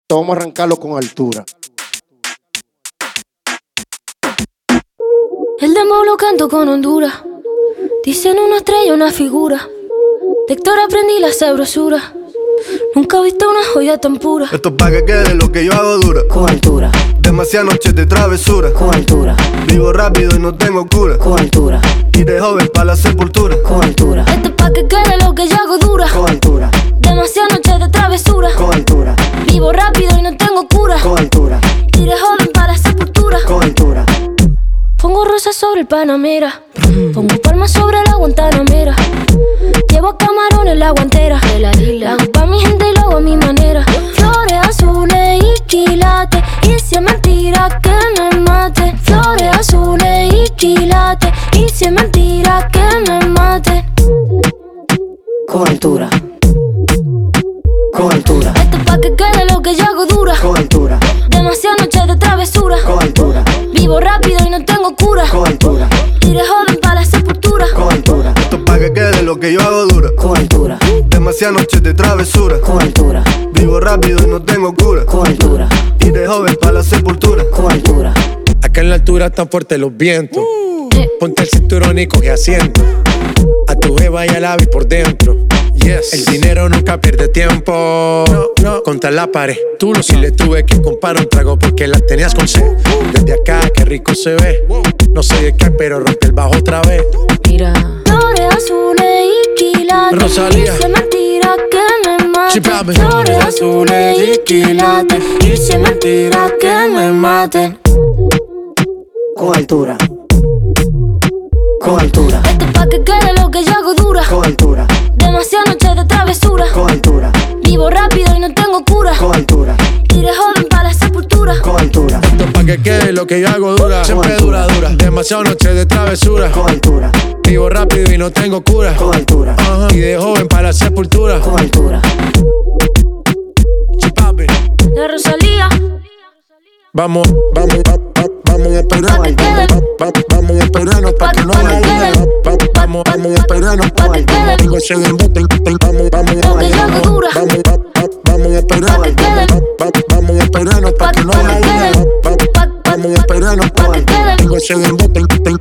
vamos a arrancarlo con altura. El dembow lo canto con Honduras. Dicen una estrella, una figura. De Héctor aprendí la sabrosura. Nunca he visto una joya tan pura. Esto es pa' que quede lo que yo hago dura. Con altura, Demasiadas noches de travesura. con altura, Vivo rápido y no tengo cura. con altura, Y de joven pa' la sepultura. con altura, Esto es pa' que quede lo que yo hago dura. con altura, Demasiadas noches de travesura. con altura, Vivo rápido y no tengo cura. con altura, Iré joven para la sepultura. con altura. Pongo rosas sobre el Panamera. Pongo palmas sobre la Guantanamera. Llevo camarones en la guantera. La hago pa' mi gente y lo hago a mi manera. Flores azules y quilates. Y si es mentira que me mate. Flores azules y quilates. Y si es mentira que me mate. Con altura, con altura, Esto es pa' que quede lo que yo hago dura. con altura, Demasiadas noches de travesura. con altura, Vivo rápido y no tengo cura. con altura, Iré joven para la sepultura. con altura, Esto es pa' que quede lo que yo hago dura. con altura, Demasiadas noches de travesura. con altura, Vivo rápido y no tengo cura. con altura, Y de joven pa' la sepultura. con altura. Acá en la altura están fuertes los vientos. Ponte el cinturón y coge asiento. A tu jeva y al ave por dentro. Yes. El dinero nunca pierde tiempo. No. Contra la pared. Tú lo si le tuve que comprar un trago porque la tenías con sed. Desde acá, qué rico se ve. No sé de qué, pero rompe el bajo otra vez. Mira. Flores azules y quilates. Rosalía. Y si es mentira que me mate. Sí, papi. Flores azules y quilates. Y si es mentira que me mate. Con altura, con altura, Esto es pa' que quede lo que yo hago dura. con altura, Demasiadas noches de travesura. con altura, Vivo rápido y no tengo cura. con altura, Iré joven para la sepultura. con altura, Esto es pa' que quede lo que yo hago dura. Siempre dura, dura. Demasiadas noches de travesura. con altura, Vivo rápido y no tengo cura. con altura, Y de joven para la sepultura. con altura. Sí, papi. La Rosalía. Vamos a esperarnos. Pa' que quede. Vamos a esperarnos pa' que no Pa' que haya quede. dinero. Vamos a esperarnos Pa' que quede. Digo, ese embote, vamos Lo que yo hago dura. a esperarnos. Pa' que quede. Vamos a esperarnos pa' que no haya dinero. Vamos a esperarnos Pa' que quede. Digo, ese embote,